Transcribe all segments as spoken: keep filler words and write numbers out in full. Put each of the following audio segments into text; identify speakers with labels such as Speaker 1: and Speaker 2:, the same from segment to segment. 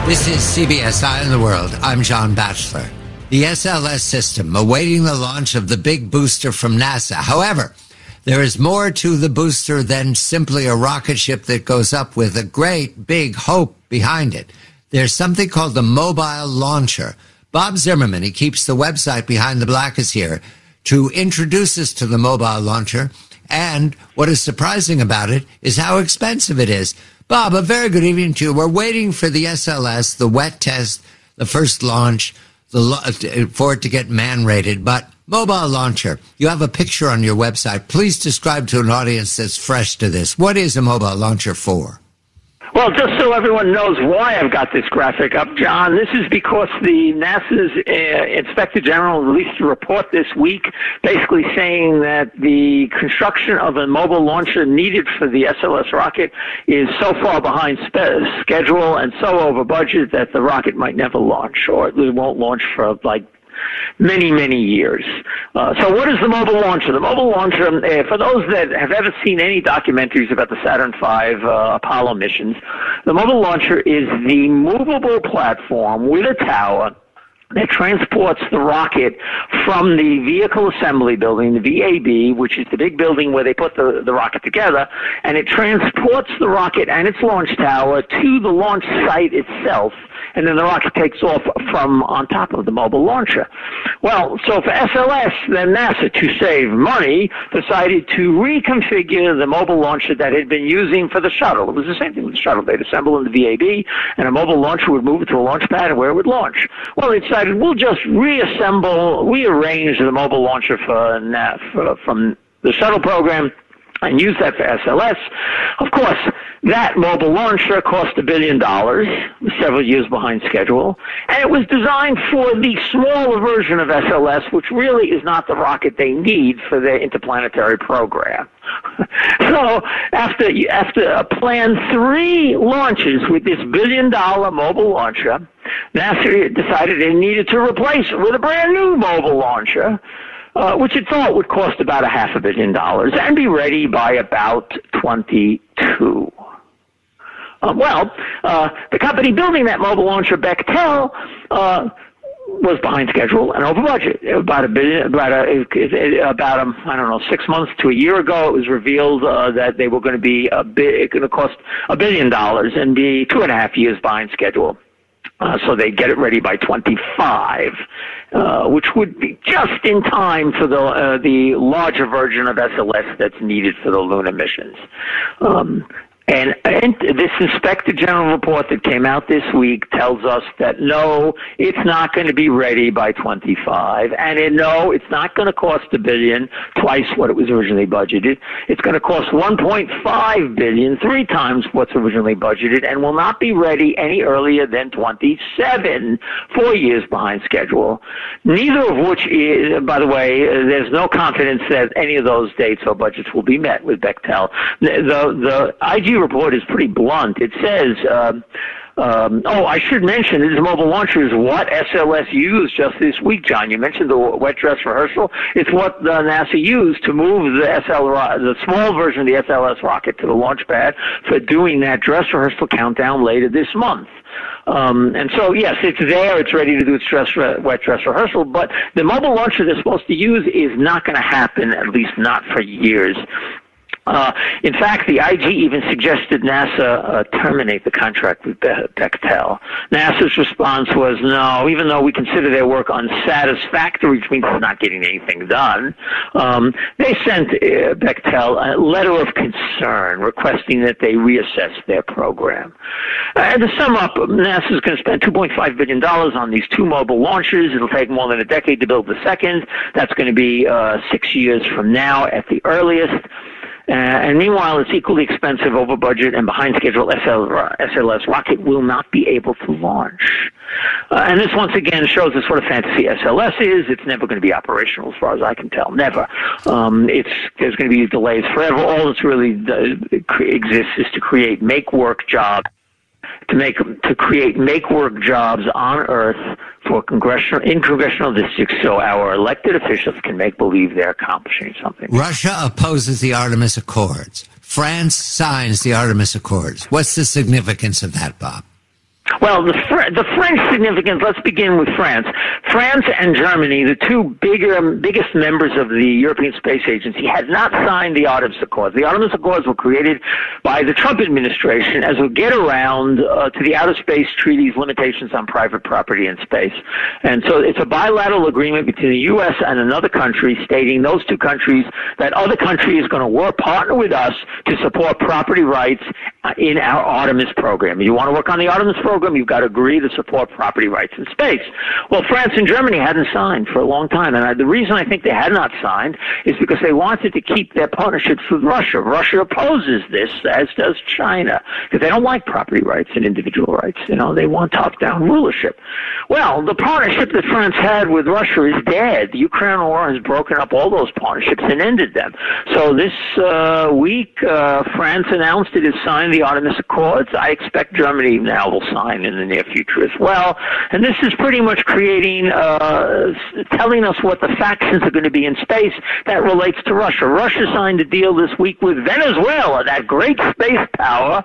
Speaker 1: This is C B S Eye on the World. I'm John Batchelor. The S L S system awaiting the launch of the big booster from NASA. However, there is more to the booster than simply a rocket ship that goes up with a great big hope behind it. There's something called the mobile launcher. Bob Zimmerman, he keeps the website Behind the Black, is here to introduce us to the mobile launcher. And what is surprising about it is how expensive it is. Bob, a very good evening to you. We're waiting for the S L S, the wet test, the first launch, the, for it to get man-rated. But mobile launcher, you have a picture on your website. Please describe to an audience that's fresh to this. What is a mobile launcher for?
Speaker 2: Well, just so everyone knows why I've got this graphic up, John, this is because the NASA's uh, Inspector General released a report this week basically saying that the construction of a mobile launcher needed for the S L S rocket is so far behind spe- schedule and so over budget that the rocket might never launch, or it won't launch for like many, many years. Uh, so what is the mobile launcher? The mobile launcher, uh, for those that have ever seen any documentaries about the Saturn five uh, Apollo missions, the mobile launcher is the movable platform with a tower that transports the rocket from the Vehicle Assembly Building, the V A B, which is the big building where they put the, the rocket together, and it transports the rocket and its launch tower to the launch site itself, and then the rocket takes off from on top of the mobile launcher. Well, so for S L S, then NASA, to save money, decided to reconfigure the mobile launcher that it had been using for the shuttle. It was the same thing with the shuttle. They'd assemble in the V A B, and a mobile launcher would move it to a launch pad where it would launch. Well, they decided we'll just reassemble, rearrange the mobile launcher for, for, from the shuttle program and use that for S L S. Of course, that mobile launcher cost a billion dollars, several years behind schedule, and it was designed for the smaller version of S L S, which really is not the rocket they need for their interplanetary program. So after after a planned three launches with this billion-dollar mobile launcher, NASA decided they needed to replace it with a brand-new mobile launcher, Uh, which it thought would cost about a half a billion dollars and be ready by about twenty-two. Uh, well, uh, the company building that mobile launcher, Bechtel, uh, was behind schedule and over budget. About a billion, about a, about a, I don't know, six months to a year ago, it was revealed uh, that they were going to be a bit, going to cost a billion dollars and be two and a half years behind schedule. Uh, so they'd get it ready by twenty-five, uh, which would be just in time for the uh, the larger version of S L S that's needed for the lunar missions. Um, And, and this Inspector General report that came out this week tells us that, no, it's not going to be ready by twenty-five, and it, no, it's not going to cost a billion, twice what it was originally budgeted. It's going to cost one point five billion, three times what's originally budgeted, and will not be ready any earlier than twenty-seven, four years behind schedule. Neither of which is, by the way, there's no confidence that any of those dates or budgets will be met with Bechtel. The, the, the I G report is pretty blunt. It says, um, um, oh, I should mention this mobile launcher is what S L S used just this week, John. You mentioned the wet dress rehearsal. It's what uh, NASA used to move the S L, the small version of the S L S rocket to the launch pad for doing that dress rehearsal countdown later this month. Um, and so, yes, it's there. It's ready to do its dress re- wet dress rehearsal. But the mobile launcher they're supposed to use is not going to happen, at least not for years. Uh, in fact, the I G even suggested NASA uh, terminate the contract with Be- Bechtel. NASA's response was, no, even though we consider their work unsatisfactory, which means it's not getting anything done, um, they sent uh, Bechtel a letter of concern requesting that they reassess their program. Uh, and to sum up, NASA's going to spend two point five billion dollars on these two mobile launchers. It'll take more than a decade to build the second. That's going to be uh, six years from now at the earliest. Uh, and meanwhile, it's equally expensive, over budget, and behind schedule. S L S rocket will not be able to launch. Uh, and this, once again, shows us what a fantasy S L S is. It's never going to be operational, as far as I can tell. Never. Um, it's there's going to be delays forever. All that's really uh, exists is to create make-work jobs. To make to create make-work jobs on Earth for congressional in congressional districts, so our elected officials can make believe they're accomplishing something.
Speaker 1: Russia opposes the Artemis Accords. France signs the Artemis Accords. What's the significance of that, Bob?
Speaker 2: Well, the, Fr- the French significance, let's begin with France. France and Germany, the two bigger, biggest members of the European Space Agency, had not signed the Artemis Accords. The Artemis Accords were created by the Trump administration as a get around uh, to the Outer Space Treaty's limitations on private property in space. And so it's a bilateral agreement between the U S and another country stating those two countries, that other country is going to work, partner with us to support property rights uh, in our Artemis program. You want to work on the Artemis program, you've got to agree to support property rights in space. Well, France and Germany hadn't signed for a long time, and I, the reason I think they had not signed is because they wanted to keep their partnerships with Russia. Russia opposes this, as does China, because they don't like property rights and individual rights. You know, they want top-down rulership. Well, the partnership that France had with Russia is dead. The Ukraine war has broken up all those partnerships and ended them. So this uh, week, uh, France announced it has signed the Artemis Accords. I expect Germany now will sign in the near future as well. And this is pretty much creating, uh, telling us what the factions are going to be in space that relates to Russia. Russia signed a deal this week with Venezuela, that great space power,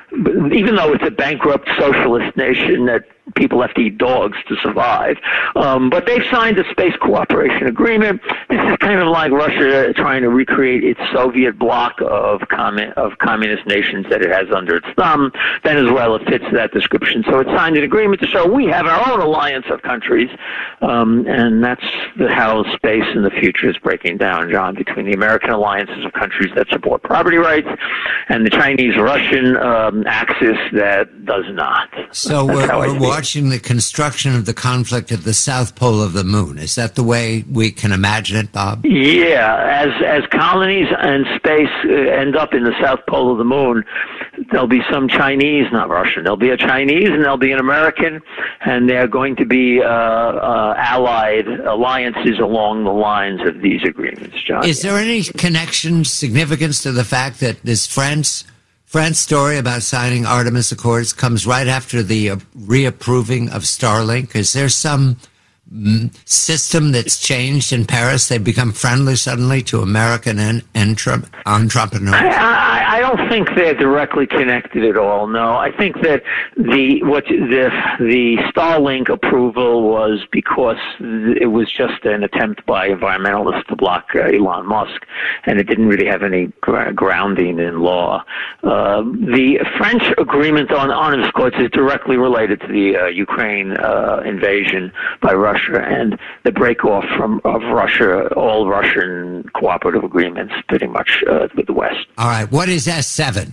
Speaker 2: even though it's a bankrupt socialist nation that people have to eat dogs to survive. Um, but they've signed a space cooperation agreement. This is kind of like Russia trying to recreate its Soviet bloc of commun- of communist nations that it has under its thumb. Venezuela fits that description. So it signed an agreement to show we have our own alliance of countries. Um, and that's the, how space in the future is breaking down, John, between the American alliances of countries that support property rights and the Chinese-Russian um, axis that does not.
Speaker 1: So that's we're, we're watching the construction of the conflict at the south pole of the moon. Is that the way we can imagine it, Bob?
Speaker 2: Yeah. As as colonies and space uh, end up in the south pole of the moon, there'll be some Chinese, not Russian. There'll be a Chinese and there'll be an American, and they're going to be uh, uh, allied alliances along the lines of these agreements, John.
Speaker 1: Is there any connection, significance to the fact that this France... France's story about signing Artemis Accords comes right after the uh, reapproving of Starlink? Is there some mm, system that's changed in Paris? They've become friendly suddenly to American en- entre- entrepreneurs?
Speaker 2: I, I, I don't think they're directly connected at all, no. I think that the what the the Starlink approval was because it was just an attempt by environmentalists to block uh, Elon Musk, and it didn't really have any gr- grounding in law. Uh, the French agreement on Artemis Accords is directly related to the uh, Ukraine uh, invasion by Russia and the break-off from of Russia, all Russian cooperative agreements, pretty much uh, with the West.
Speaker 1: All right. What is S seven?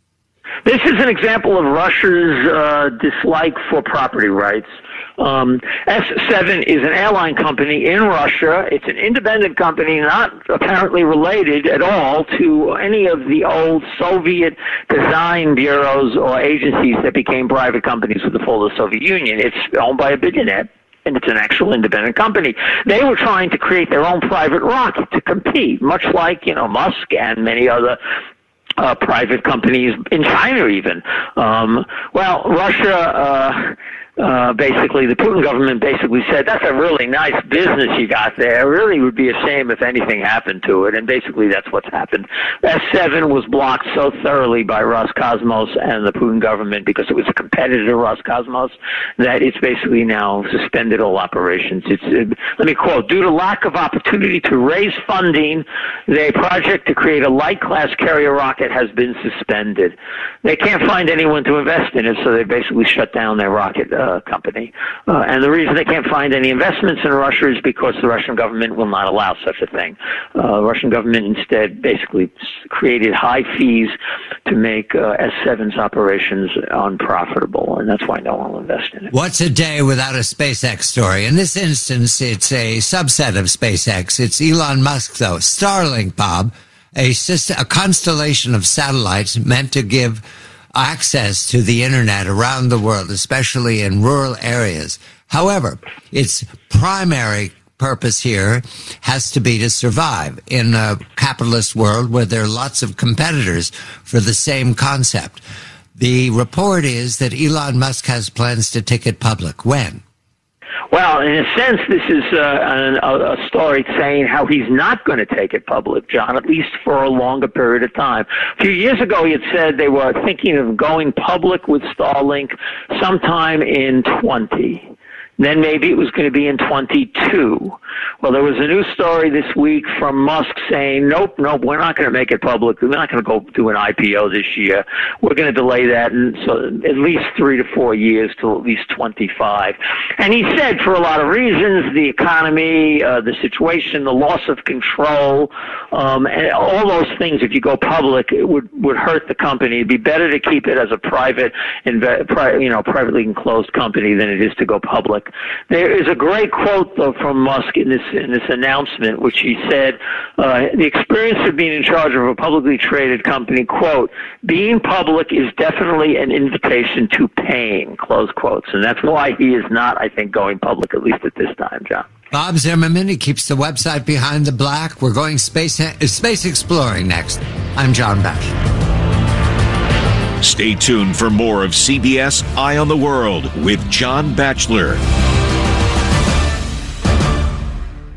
Speaker 2: This is an example of Russia's uh, dislike for property rights. Um, S seven is an airline company in Russia. It's an independent company, not apparently related at all to any of the old Soviet design bureaus or agencies that became private companies with the fall of the Soviet Union. It's owned by a billionaire, and it's an actual independent company. They were trying to create their own private rocket to compete, much like, you know, Musk and many other Uh, private companies in China even. Um, well, Russia, uh, uh, basically, the Putin government basically said, that's a really nice business you got there. It really would be a shame if anything happened to it. And basically, that's what's happened. S seven was blocked so thoroughly by Roscosmos and the Putin government because it was a competitor to Roscosmos that it's basically now suspended all operations. It's, uh, let me quote, due to lack of opportunity to raise funding, the project to create a light-class carrier rocket has been suspended. They can't find anyone to invest in it, so they basically shut down their rocket uh, company. Uh, and the reason they can't find any investments in Russia is because the Russian government will not allow such a thing. Uh, the Russian government instead basically created high fees to make uh, S seven's operations unprofitable, and that's why no one will invest in it.
Speaker 1: What's a day without a SpaceX story? In this instance, it's a subset of SpaceX. It's Elon Musk, though. Starlink, Bob, a system, a constellation of satellites meant to give access to the internet around the world, especially in rural areas. However, its primary purpose here has to be to survive in a capitalist world where there are lots of competitors for the same concept. The report is that Elon Musk has plans to take it public. When?
Speaker 2: Well, in a sense, this is uh, a, a story saying how he's not going to take it public, John, at least for a longer period of time. A few years ago, he had said they were thinking of going public with Starlink sometime in twenty. Then maybe it was going to be in twenty-two. Well, there was a news story this week from Musk saying, nope, nope, we're not going to make it public. We're not going to go do an I P O this year. We're going to delay that and so at least three to four years till at least twenty-five. And he said for a lot of reasons, the economy, uh, the situation, the loss of control, um, and all those things, if you go public, it would, would hurt the company. It'd be better to keep it as a private, you know, privately enclosed company than it is to go public. There is a great quote, though, from Musk in this in this announcement, which he said, uh, the experience of being in charge of a publicly traded company, quote, being public is definitely an invitation to pain, close quotes. And that's why he is not, I think, going public, at least at this time, John.
Speaker 1: Bob Zimmerman, he keeps the website Behind the Black. We're going space space exploring next. I'm John Batchelor.
Speaker 3: Stay tuned for more of C B S Eye on the World with John Batchelor.